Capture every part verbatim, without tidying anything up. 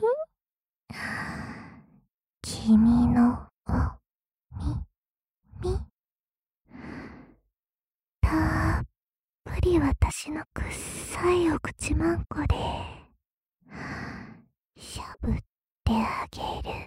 君のおみみたっぷり私のくっさいお口まんこでしゃぶってあげる。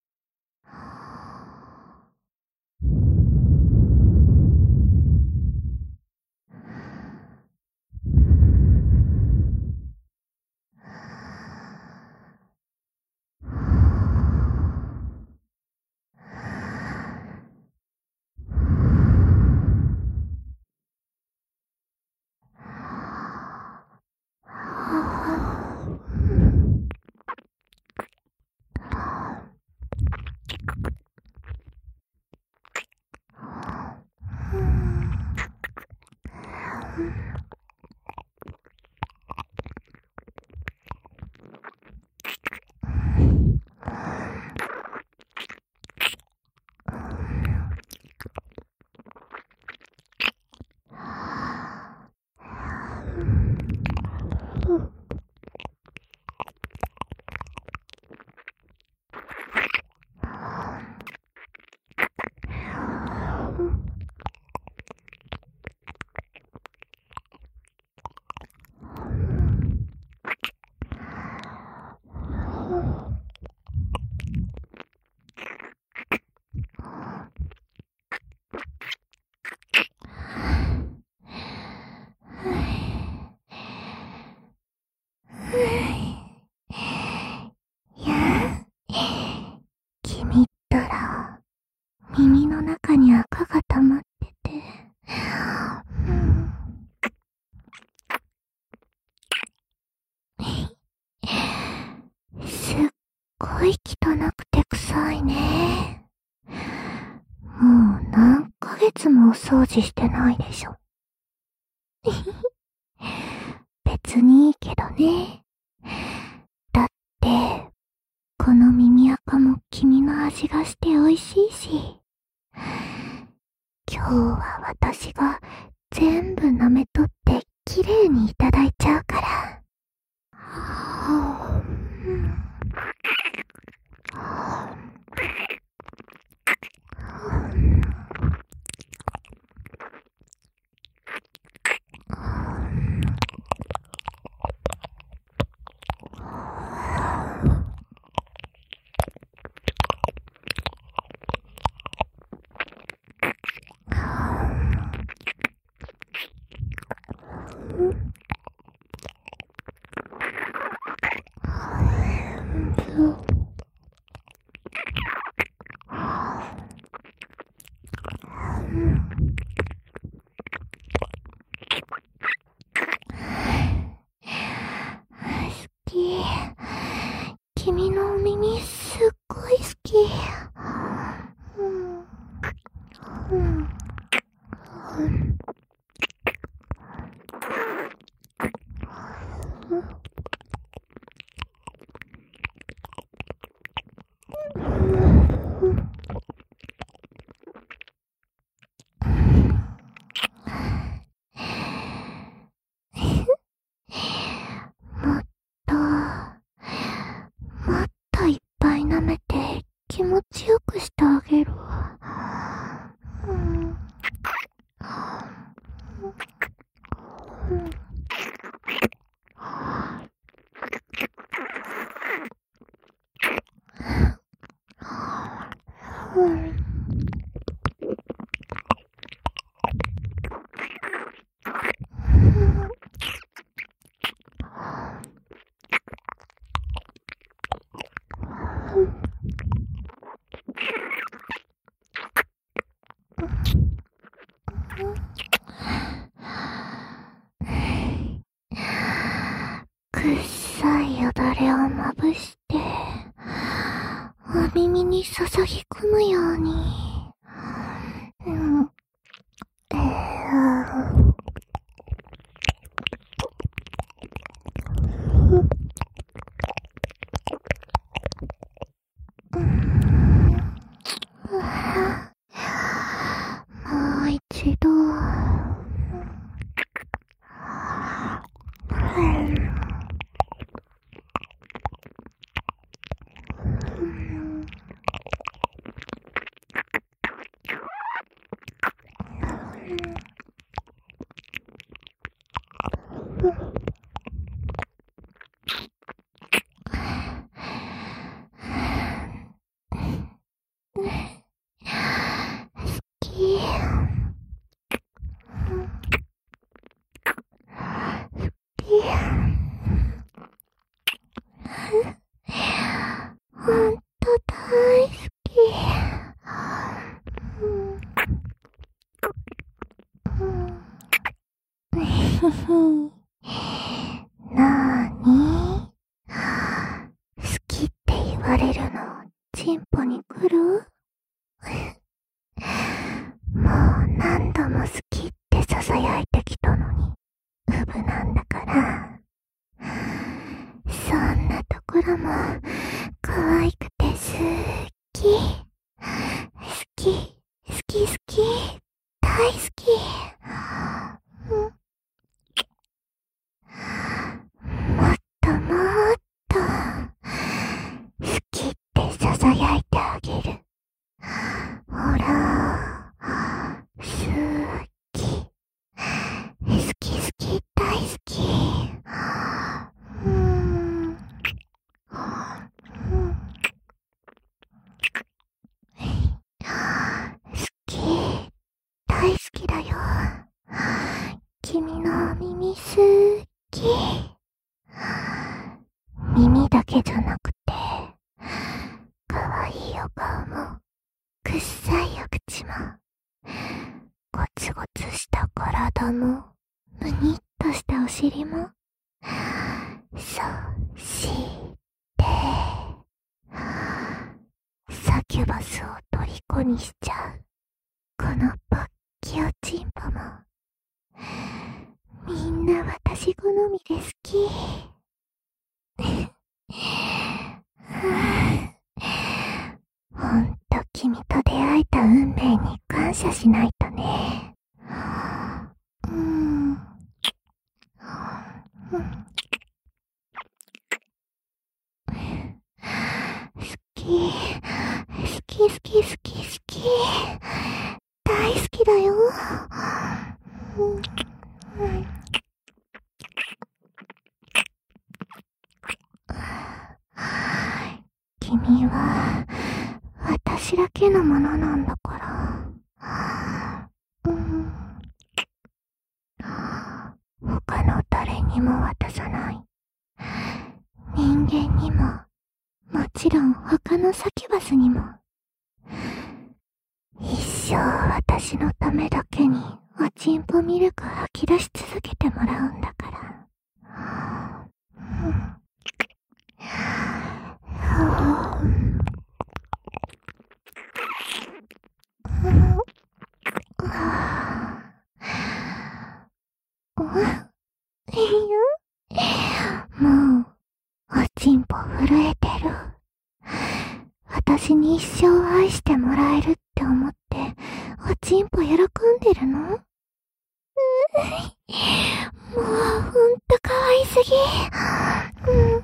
君ったら耳の中に赤が溜まってて、うん、すっごい汚くて臭いね。もう何ヶ月もお掃除してないでしょ。別にいいけどね。だってこの耳垢も君の味がして美味しいし、今日は私が全部舐めとってきれいにいただいちゃうから。君のお耳すっごい好き。うんうんもっともっといっぱい舐めて気持ちよくしてあげるわ。うん。うん。くっさいよだれをまぶして、お耳に注ぎ込むように。うん。えーもう一度。 ふふ。なーに？好きって言われるの、チンポに来る？もう何度も好きって囁いてきたのに、ウブなんだから。そんなところも、可愛くて好き。好き、好き好き、大好き。もっともっと、好きって囁いてあげる。ほら、好き、好き好き大好き。うーん、好き、大好きだよ。君の耳好き。耳だけじゃなくて、かわいいお顔も、くっさいお口も、ゴツゴツした体も、むにっとしたお尻も、そして、サキュバスを虜にしちゃう、このポッキおちんぽも、みんな私好みで好き。ほんと君と出会えた運命に感謝しないとね。うーん。好き、好き好き好き好き。大好きだよ。君は私だけのものなんだから。うん。他の誰にも渡さない。人間にも、もちろん他のサキュバスにも。一生私のためだけにおちんぽミルク吐き出し続けてもらうんだから。うん。もう、おちんぽ震えてる。私に一生愛してもらえるって思って、おちんぽ喜んでるの？もうほんと可愛すぎ。うん、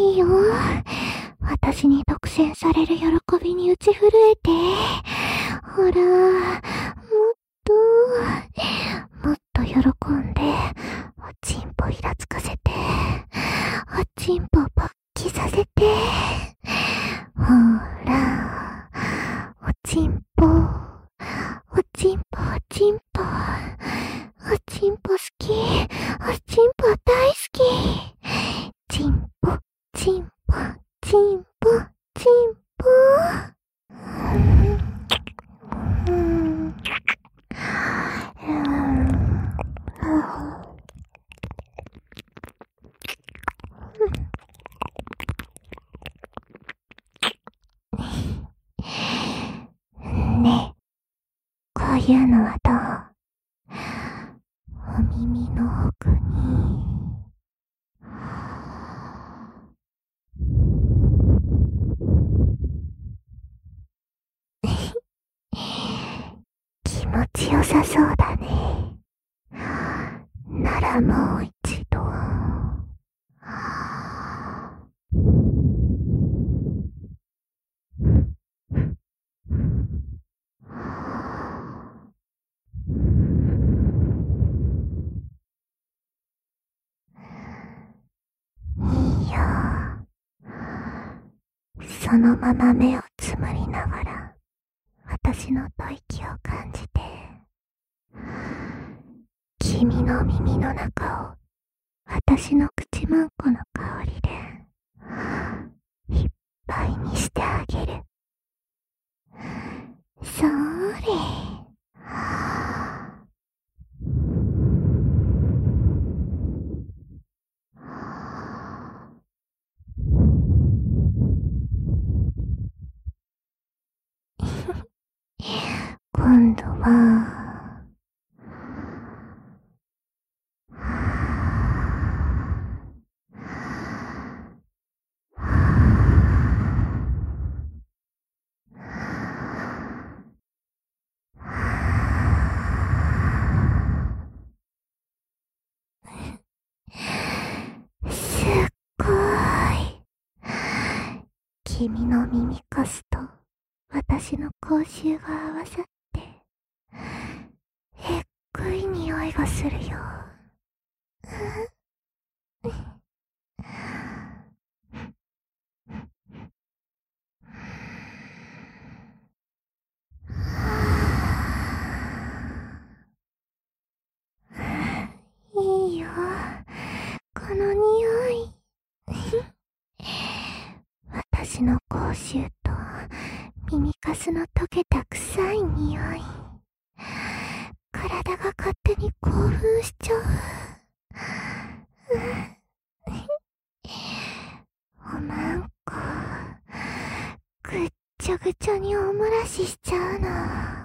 いいよ。私に独占される喜びに打ち震えて。ほら、もっと、もっと喜んで、おちんぽイラつかせて、おちんぽポッキさせて。ほら、おちんぽ、おちんぽ、おちんぽ、おちんぽ好き、おちんぽ大好き。ちんぽ、ちんぽ、ちんぽ、ちんぽ。うん、ねえ、こういうのはどう？お耳の奥に。気持ちよさそうだね。ならもう一度。いいよ。そのまま目をつむりながら、私の吐息を感じて、君の耳の中を私の口マンコの香りでいっぱいにしてあげる。そーれ。 今度は、すっごい。君の耳かすと私の口臭が合わさって、えっくい匂いがするよ。いいよ、この匂い。私の口臭と耳かすの溶けた臭い匂い。体が勝手に興奮しちゃう。おまんこ、ぐっちゃぐちゃにおもらししちゃうの。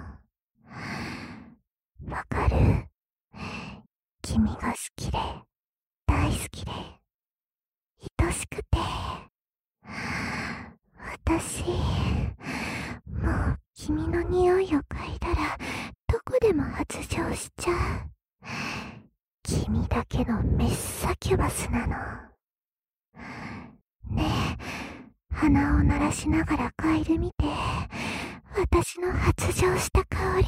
わかる？君が好きで、大好きで、愛しくて。私、もう君の匂いを嗅いだら、どこでも発情しちゃう。君だけのメッサキュバスなの。ねえ、鼻を鳴らしながら嗅いでみて。私の発情した香り。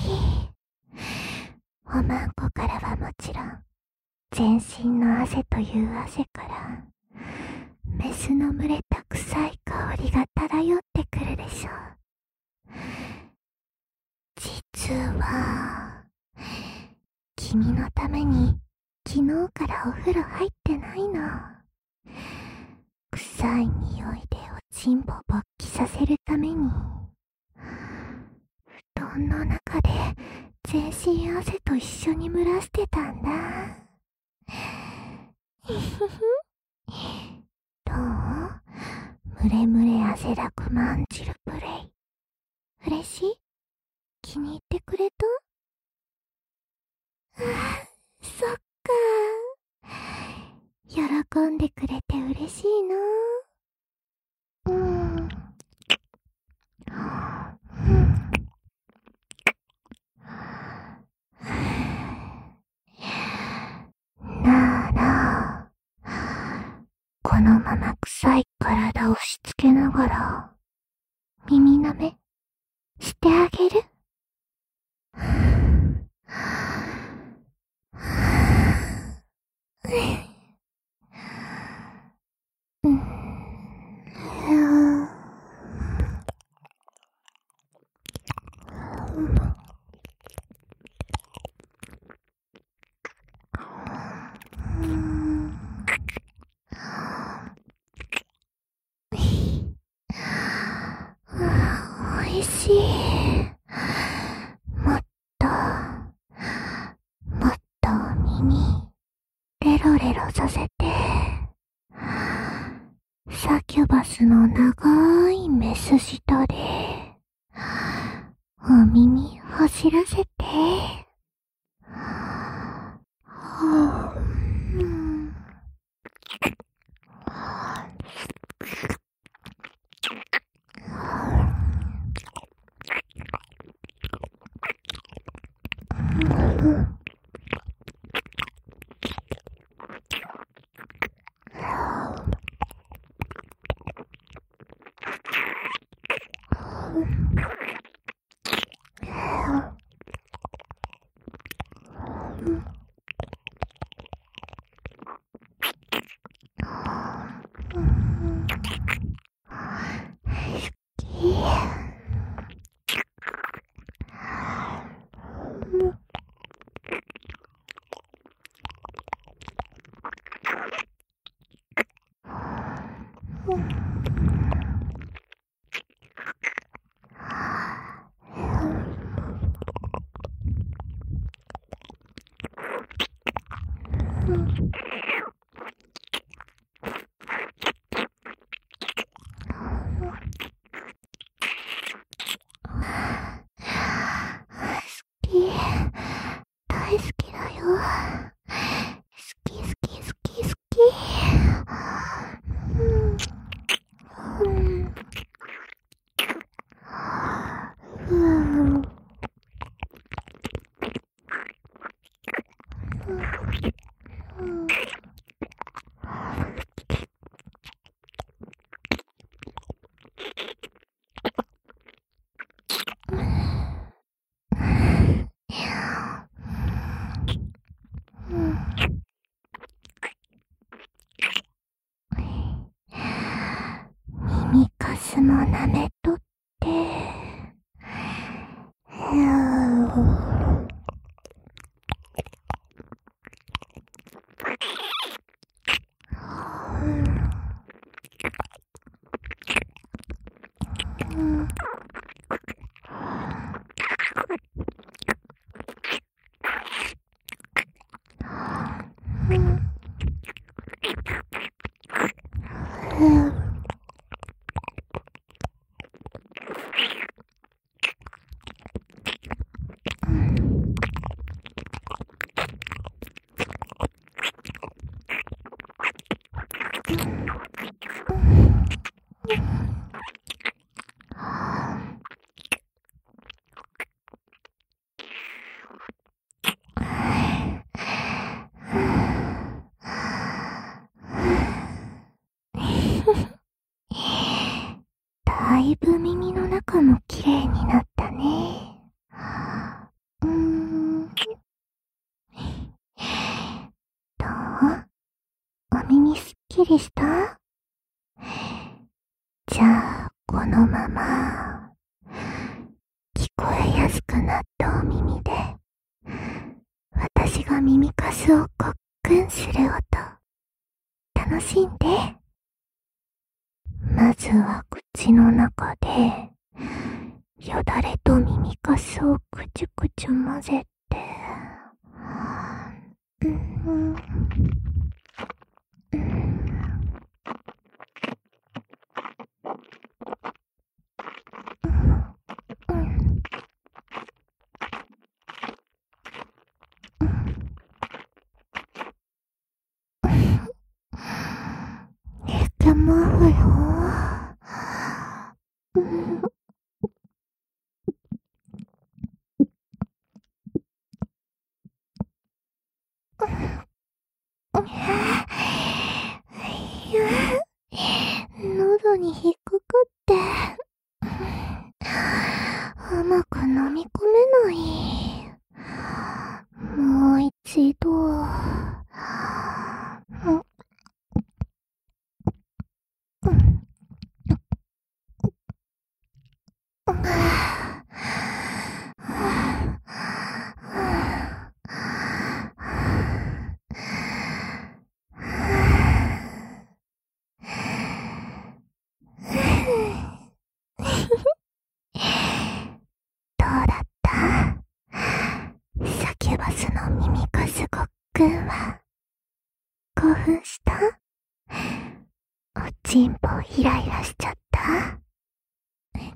おまんこからはもちろん、全身の汗という汗から、メスの蒸れた臭い香りが漂ってくるでしょう。実は、君のために昨日からお風呂入ってないの。臭い匂いでおちんぽ勃起させるために、布団の中で全身汗と一緒に蒸らしてたんだ。ひひひ。どう？ムレムレ汗だくまんじるプレイ。嬉しい？気に入ってくれた？ああ、そっか。喜んでくれて嬉しいな。うん。うんなあなあ、このまま臭い体を押し付けながら、耳舐めしてあげる？うん。おいしい。もっと、もっと耳、レロレロさせて。サキュバスの長いメス舌で、お耳走らせて。うん耳かすも舐めとって、だいぶ耳の中もきれいになったね。うーん。どう？お耳すっきりした？じゃあ、このまま、聞こえやすくなったお耳で、私が耳かすをごっくんする音、楽しんで。まずは口の中で、よだれと耳かすをくちゅくちゅ混ぜて、うん、うん、寝てまうよ。うん、喉に引っかかって、甘く飲み込めない。もう一度。どうだった？サキュバスの耳かすごっくんは興奮した？おちんぽイライラしちゃった？って、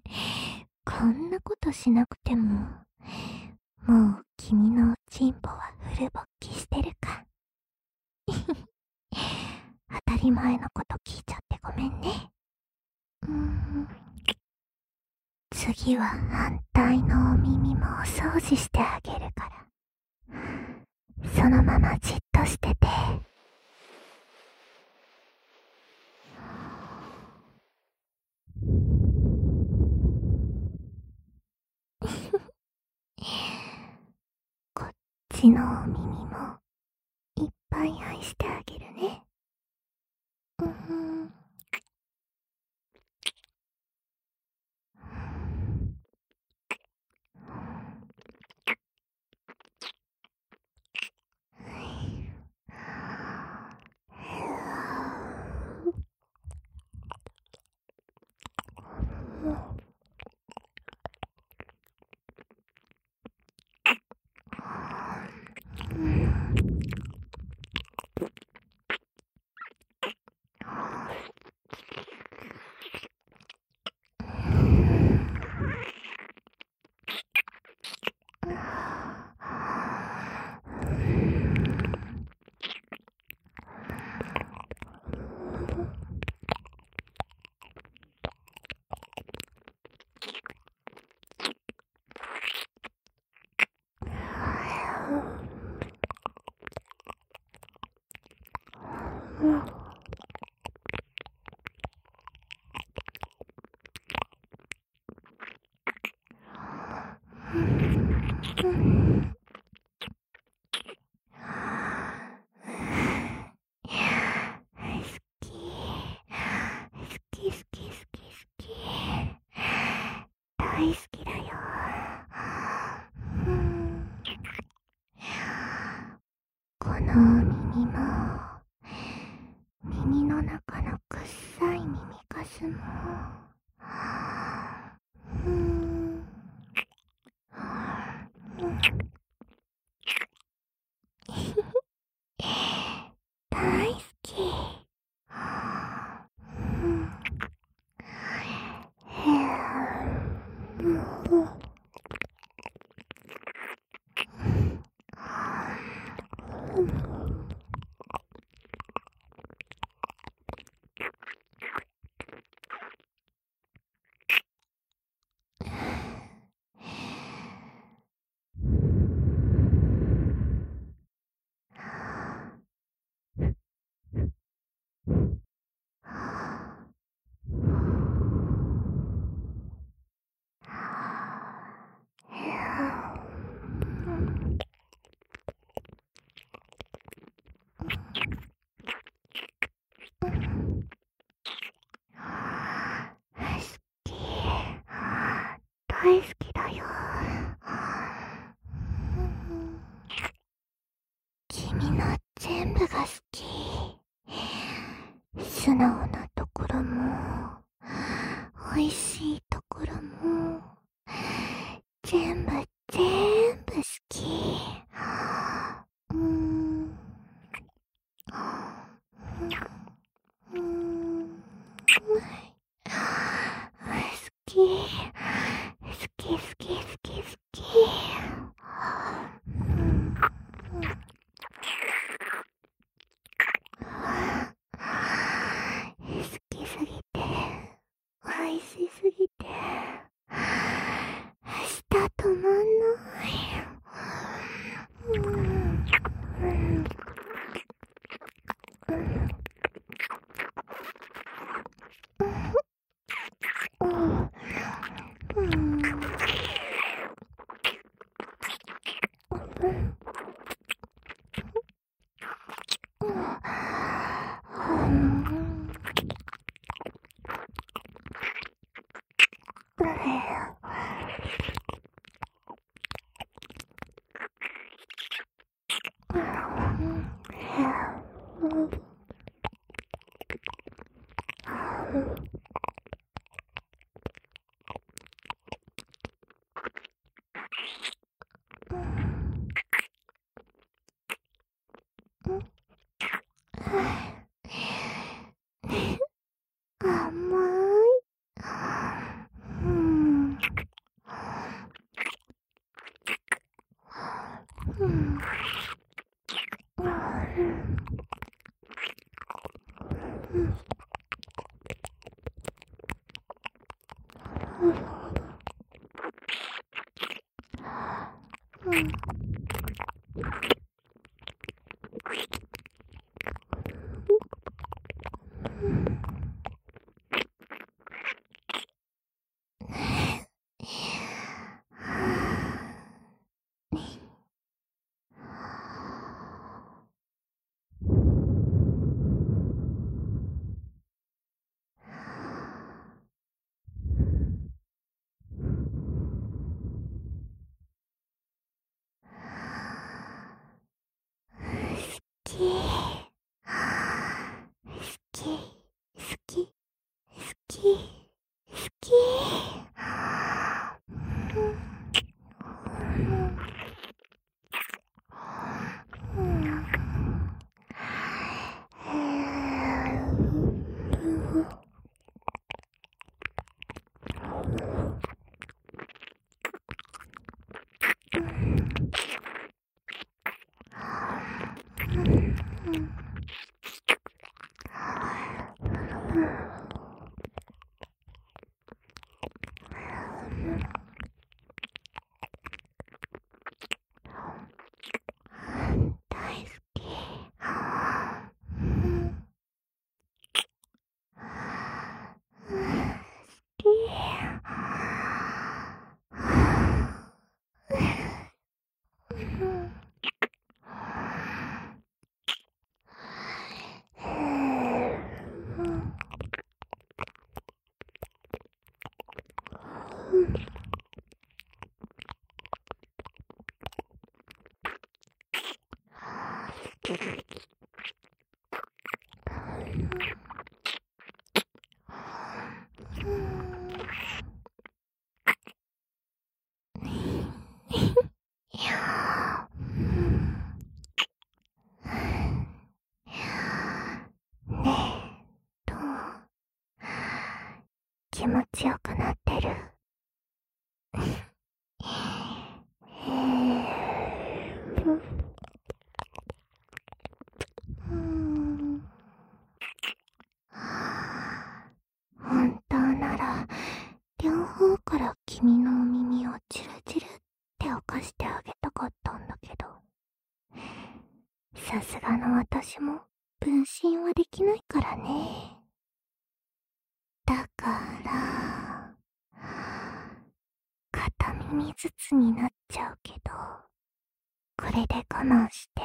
こんなことしなくても、もう君のおちんぽはフル勃起してるか。当たり前のこと聞いちゃってごめんね。うーん、次は反対のお耳もお掃除してあげるから、そのままじっとしてて。こっちのお耳もいっぱい愛してあげるね。うーん。うん、 き。好き好き好き好き。大好きだよ。うん、この耳も、耳の中のくっさい耳かすも、うん、大好き。うん、大好きだよ。君の全部が好き。素直なところも、美味しいところも、全部全部好き。うーん。うーん。好き。好き好き好き好き。うん好きすぎて、美味しすぎて、舌止まんない。うんうんうんうん甘い。うん。うん。うん。 気持ちよくなってる？本当なら両方から君のお耳をチルチルって起こしてあげたかったんだけど、さすがの私も分身はできないからね。だから片耳ずつになっちゃうけど、これで我慢して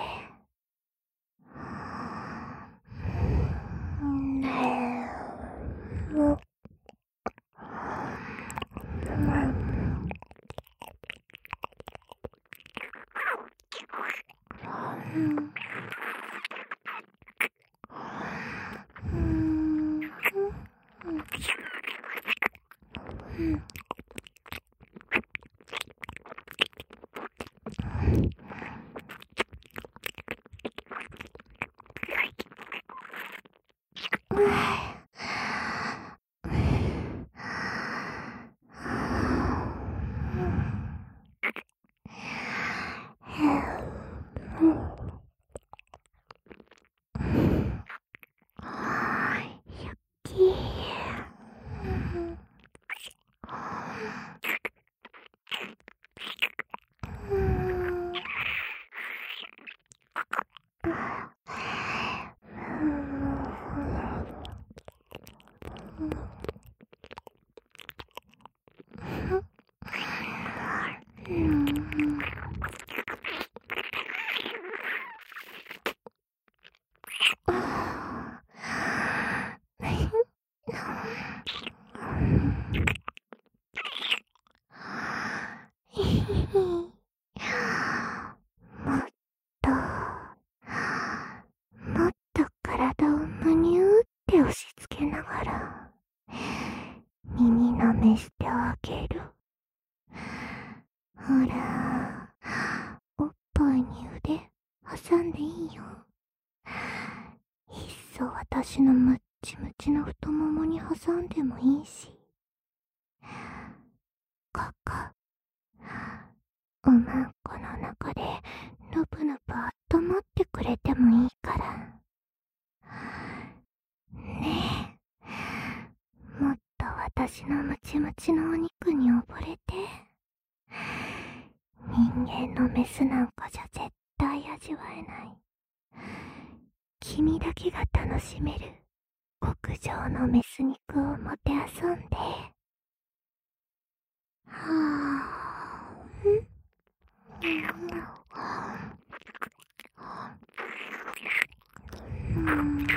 もっともっと体をむにゅーって押し付けながら耳舐めしてあげる。ほら、おっぱいに腕挟んでいいよ。いっそ私のムッチムチの太ももに挟んでもいいし、ここおまんこの中でぬぶぬぶあったまってくれてもいいからねえ。もっと私のムチムチのお肉に溺れて。人間のメスなんかじゃ絶対味わえない、君だけが楽しめる極上のメス肉をもてあそんで。はぁ、んうん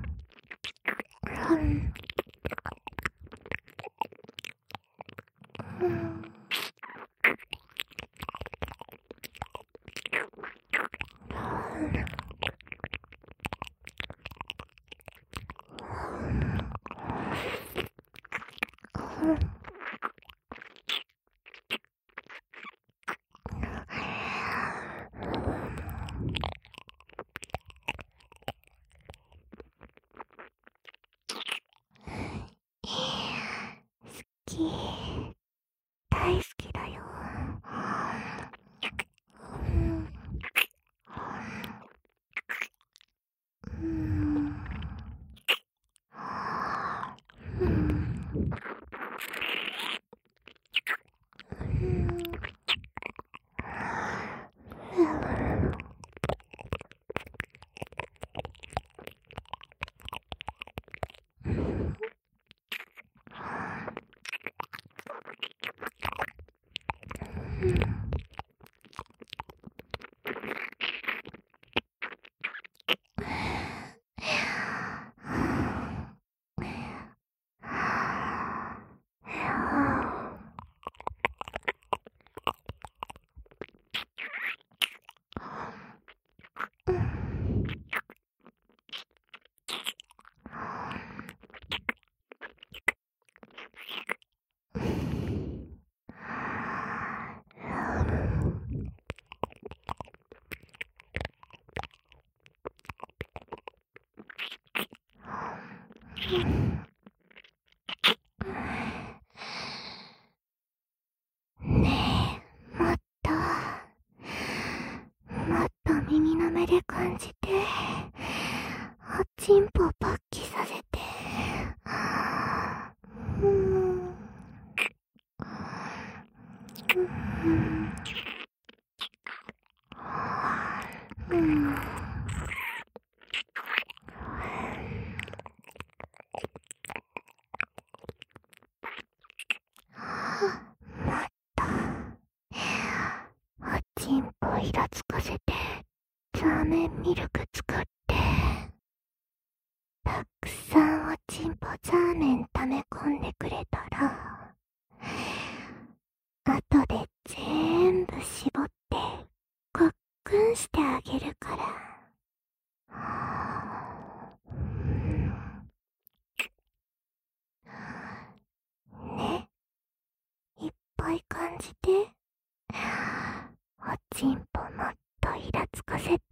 好き、大好きだよ。うんうんねえ、もっと、もっと耳の目で感じて、おちんぽ勃起させて。うん。うん。もっと、おちんぽイラつかせて、ザーメンミルク作って、たくさんおちんぽザーメン溜め込んでくれたら、後で全部絞って、ごっくんしてあげるから。ね、いっぱい感じて。おちんぽもっとイラつかせて。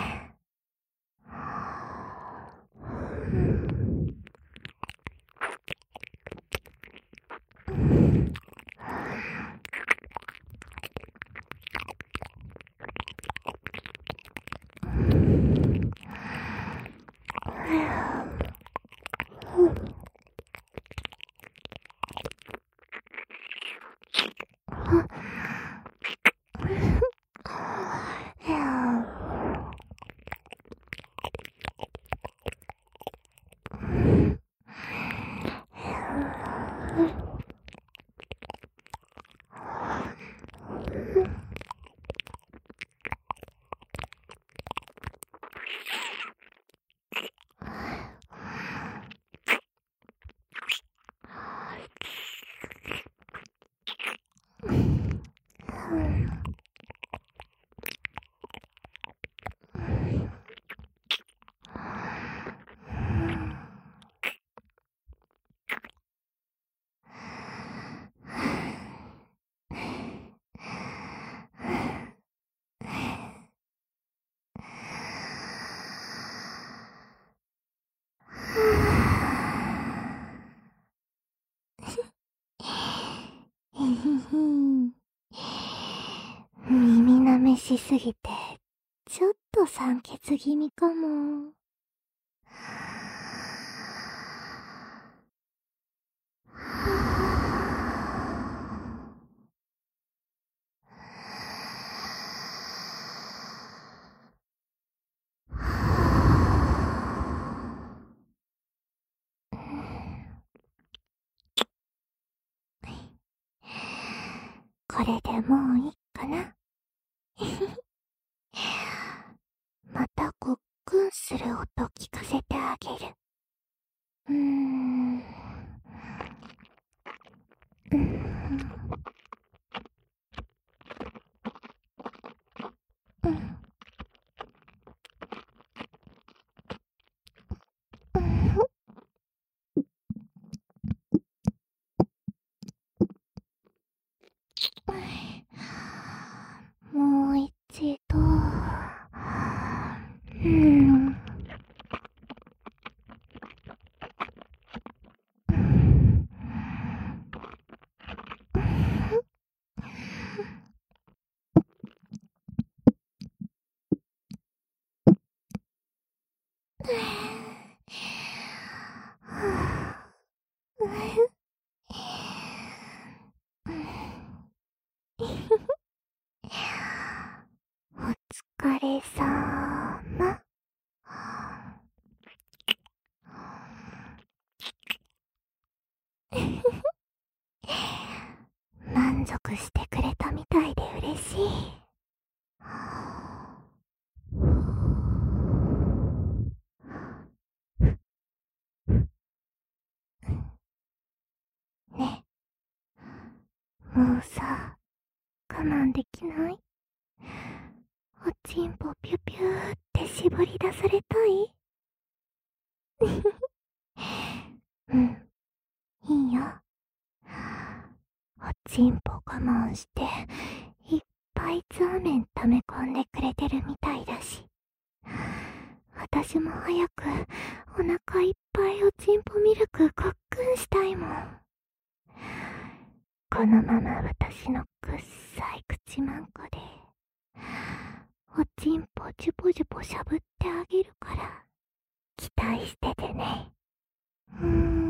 耳舐めしすぎて、ちょっと酸欠気味かも。これでもういいかな。またごっくんする音聞かせてあげる。うーん。うーん。うん。もう一度。うん。お疲れさーま。満足してくれたみたいで嬉しい。ね、もうさ、我慢できない？おちんぽピュピューって絞り出されたい？うん、いいよ。おちんぽ我慢して、いっぱいザーメン溜め込んでくれてるみたいだし。私も早くお腹いっぱいおちんぽミルクごっくんしたいもん。このまま私のくっさい口まんこで、おちんぽジュポジュポしゃぶってあげるから、期待しててね。うーん。